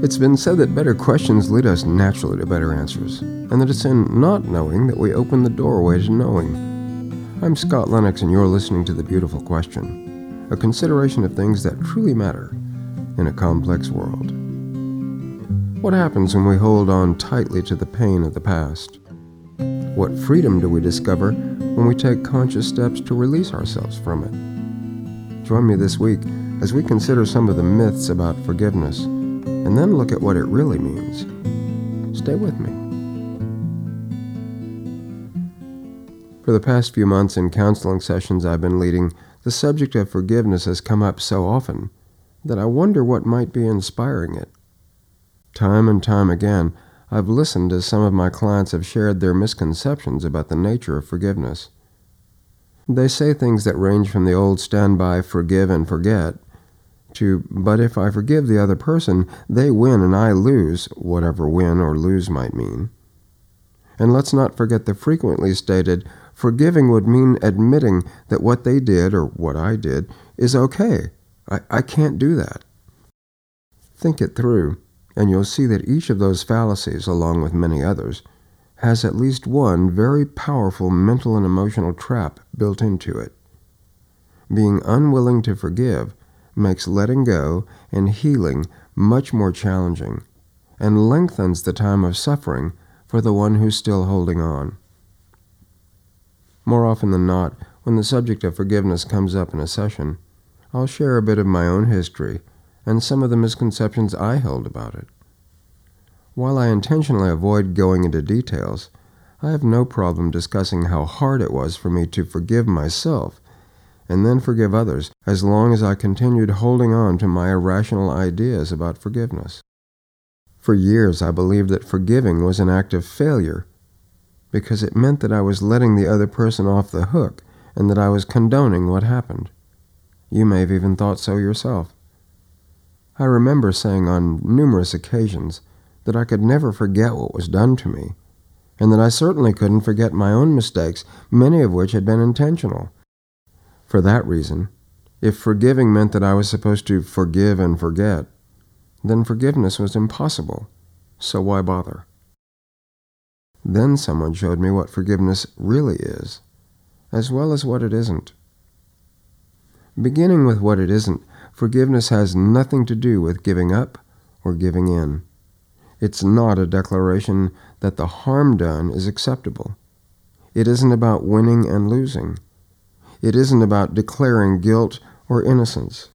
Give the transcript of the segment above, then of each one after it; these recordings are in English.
It's been said that better questions lead us naturally to better answers, and that it's in not knowing that we open the doorway to knowing. I'm Scott Lennox, and you're listening to The Beautiful Question, a consideration of things that truly matter in a complex world. What happens when we hold on tightly to the pain of the past? What freedom do we discover when we take conscious steps to release ourselves from it? Join me this week as we consider some of the myths about forgiveness, and then look at what it really means. Stay with me. For the past few months in counseling sessions I've been leading, the subject of forgiveness has come up so often that I wonder what might be inspiring it. Time and time again, I've listened as some of my clients have shared their misconceptions about the nature of forgiveness. They say things that range from the old standby forgive and forget to, but if I forgive the other person, they win and I lose, whatever win or lose might mean. And let's not forget the frequently stated, forgiving would mean admitting that what they did or what I did is okay. I can't do that. Think it through, and you'll see that each of those fallacies, along with many others, has at least one very powerful mental and emotional trap built into it. Being unwilling to forgive makes letting go and healing much more challenging and lengthens the time of suffering for the one who's still holding on. More often than not, when the subject of forgiveness comes up in a session, I'll share a bit of my own history and some of the misconceptions I held about it. While I intentionally avoid going into details, I have no problem discussing how hard it was for me to forgive myself and then forgive others, as long as I continued holding on to my irrational ideas about forgiveness. For years, I believed that forgiving was an act of failure, because it meant that I was letting the other person off the hook and that I was condoning what happened. You may have even thought so yourself. I remember saying on numerous occasions that I could never forget what was done to me, and that I certainly couldn't forget my own mistakes, many of which had been intentional. For that reason, if forgiving meant that I was supposed to forgive and forget, then forgiveness was impossible, so why bother? Then someone showed me what forgiveness really is, as well as what it isn't. Beginning with what it isn't, forgiveness has nothing to do with giving up or giving in. It's not a declaration that the harm done is acceptable. It isn't about winning and losing. It isn't about declaring guilt or innocence.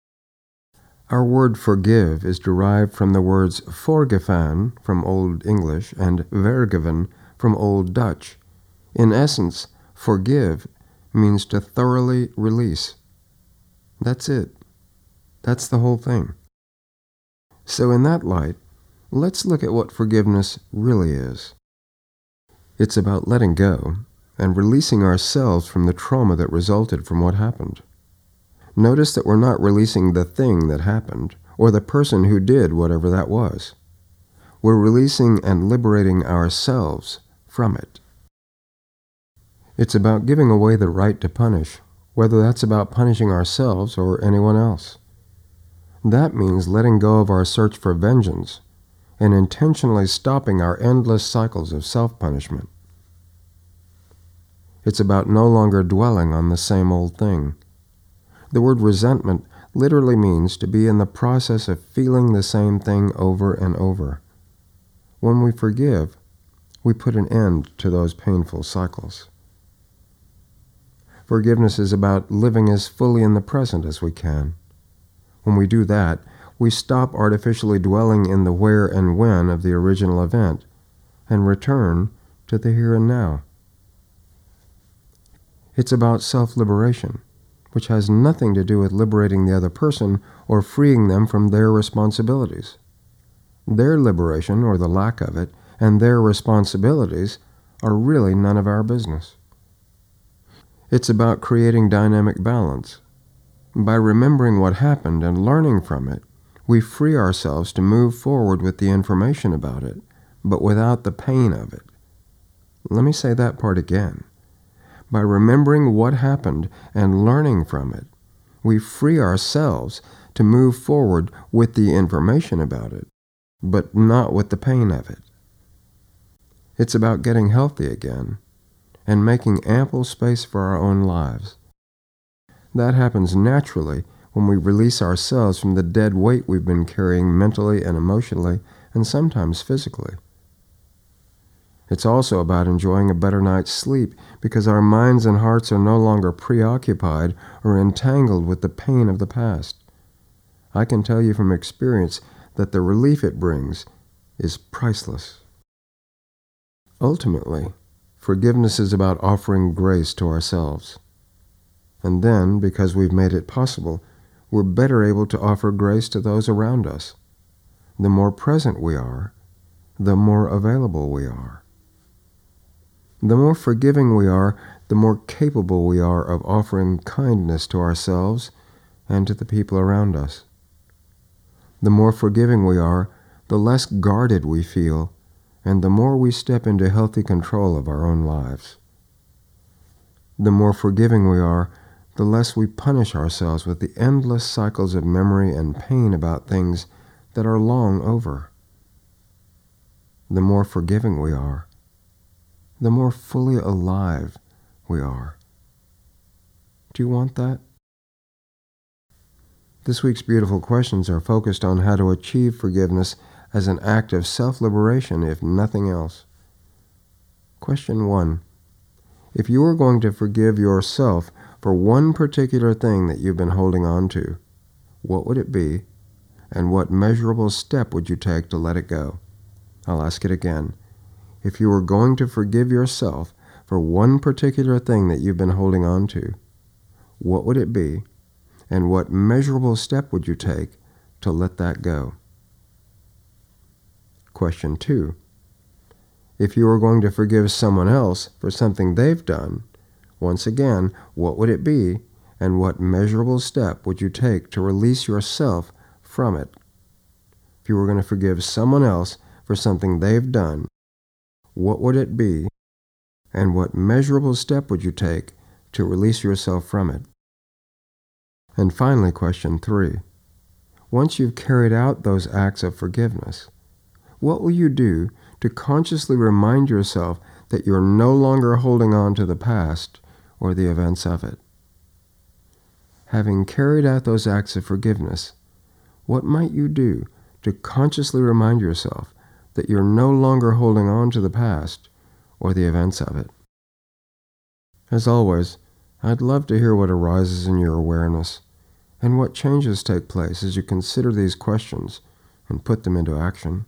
Our word forgive is derived from the words voorgeven from Old English and vergeven from Old Dutch. In essence, forgive means to thoroughly release. That's it. That's the whole thing. So in that light, let's look at what forgiveness really is. It's about letting go and releasing ourselves from the trauma that resulted from what happened. Notice that we're not releasing the thing that happened or the person who did whatever that was. We're releasing and liberating ourselves from it. It's about giving away the right to punish, whether that's about punishing ourselves or anyone else. That means letting go of our search for vengeance and intentionally stopping our endless cycles of self-punishment. It's about no longer dwelling on the same old thing. The word resentment literally means to be in the process of feeling the same thing over and over. When we forgive, we put an end to those painful cycles. Forgiveness is about living as fully in the present as we can. When we do that, we stop artificially dwelling in the where and when of the original event and return to the here and now. It's about self-liberation, which has nothing to do with liberating the other person or freeing them from their responsibilities. Their liberation, or the lack of it, and their responsibilities are really none of our business. It's about creating dynamic balance. By remembering what happened and learning from it, we free ourselves to move forward with the information about it, but without the pain of it. Let me say that part again. By remembering what happened and learning from it, we free ourselves to move forward with the information about it, but not with the pain of it. It's about getting healthy again and making ample space for our own lives. That happens naturally when we release ourselves from the dead weight we've been carrying mentally and emotionally, and sometimes physically. It's also about enjoying a better night's sleep because our minds and hearts are no longer preoccupied or entangled with the pain of the past. I can tell you from experience that the relief it brings is priceless. Ultimately, forgiveness is about offering grace to ourselves. And then, because we've made it possible, we're better able to offer grace to those around us. The more present we are, the more available we are. The more forgiving we are, the more capable we are of offering kindness to ourselves and to the people around us. The more forgiving we are, the less guarded we feel, and the more we step into healthy control of our own lives. The more forgiving we are, the less we punish ourselves with the endless cycles of memory and pain about things that are long over. The more forgiving we are, the more fully alive we are. Do you want that? This week's beautiful questions are focused on how to achieve forgiveness as an act of self-liberation, if nothing else. Question 1. If you were going to forgive yourself for one particular thing that you've been holding on to, what would it be, and what measurable step would you take to let it go? I'll ask it again. If you were going to forgive yourself for one particular thing that you've been holding on to, what would it be, and what measurable step would you take to let that go? Question 2. If you were going to forgive someone else for something they've done, once again, what would it be, and what measurable step would you take to release yourself from it? If you were going to forgive someone else for something they've done, what would it be, and what measurable step would you take to release yourself from it? And finally, question 3. Once you've carried out those acts of forgiveness, what will you do to consciously remind yourself that you're no longer holding on to the past or the events of it? Having carried out those acts of forgiveness, what might you do to consciously remind yourself that you're no longer holding on to the past or the events of it? As always, I'd love to hear what arises in your awareness and what changes take place as you consider these questions and put them into action.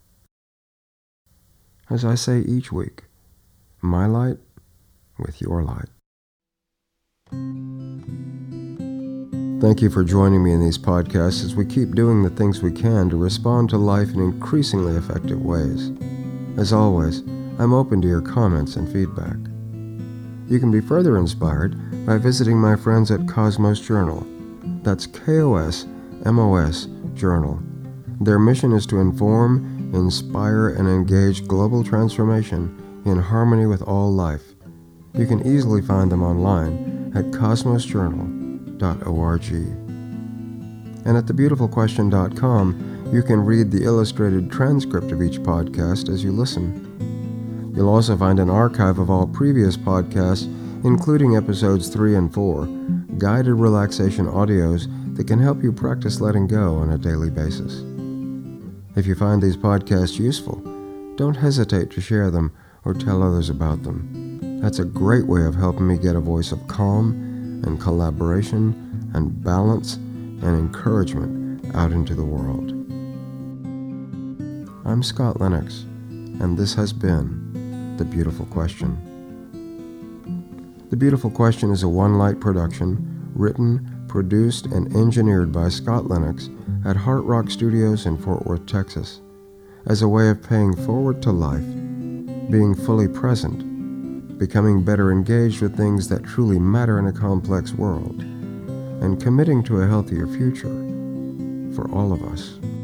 As I say each week, my light with your light. Thank you for joining me in these podcasts as we keep doing the things we can to respond to life in increasingly effective ways. As always, I'm open to your comments and feedback. You can be further inspired by visiting my friends at Cosmos Journal. That's KOSMOS Journal. Their mission is to inform, inspire, and engage global transformation in harmony with all life. You can easily find them online at cosmosjournal.org. And at thebeautifulquestion.com, you can read the illustrated transcript of each podcast as you listen. You'll also find an archive of all previous podcasts, including episodes 3 and 4, guided relaxation audios that can help you practice letting go on a daily basis. If you find these podcasts useful, don't hesitate to share them or tell others about them. That's a great way of helping me get a voice of calm and collaboration and balance and encouragement out into the world. I'm Scott Lennox, and this has been The Beautiful Question. The Beautiful Question is a One Light production, written, produced, and engineered by Scott Lennox at Heart Rock Studios in Fort Worth, Texas, as a way of paying forward to life, being fully present, becoming better engaged with things that truly matter in a complex world, and committing to a healthier future for all of us.